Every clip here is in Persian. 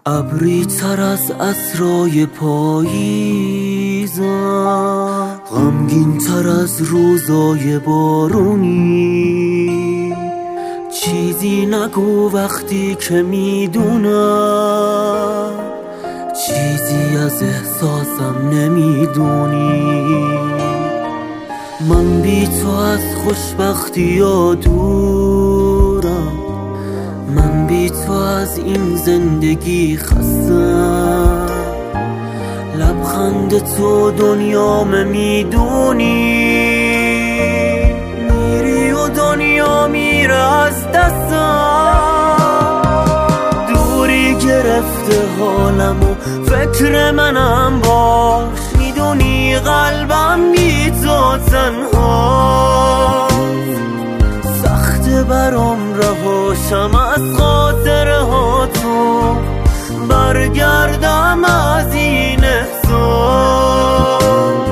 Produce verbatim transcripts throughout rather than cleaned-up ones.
ابری تر از عصرای پاییزم، غمگین تر از روزای بارونی. چیزی نگو وقتی که میدونم چیزی از احساسم نمیدونی. من بی تو از خوشبختی یا دورم، من بی تو از این زندگی خستم. لبخند تو دنیام میدونی، میری و دنیا میره از دستم. دوری گرفته حالم و فکر منم باش، میدونی قلبم بی تو تنها. سخته برام رهاشم از خاطره ها تو، برگردم از این احساس.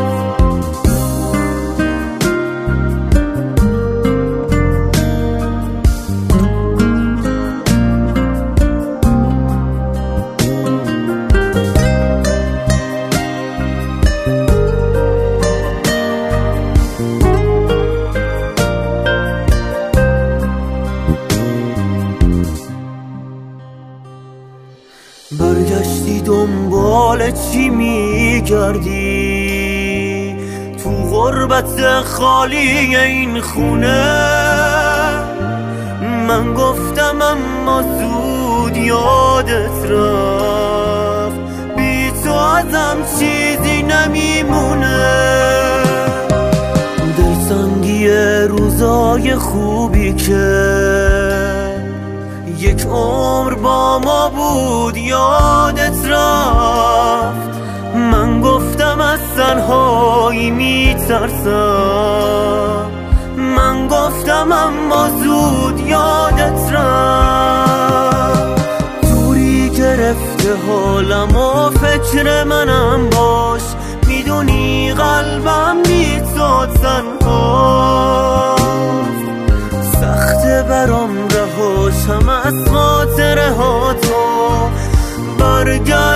برگشتی دنبال چی میگردی تو غربت خالی این خونه؟ من گفتم اما زود یادت رفت، بی تو ازم چیزی نمیمونه. دلتنگی روزای خوبی که یک عمر با ما بود یادت رفت. من گفتم از تنهایی میترسم، من گفتم اما زود یادت رفت. دوری گرفته حالم و فکر منم باش، میدونی قلبم بی تو تنهاست. سخته برام رهاشم از خاطره ها تو، برگرد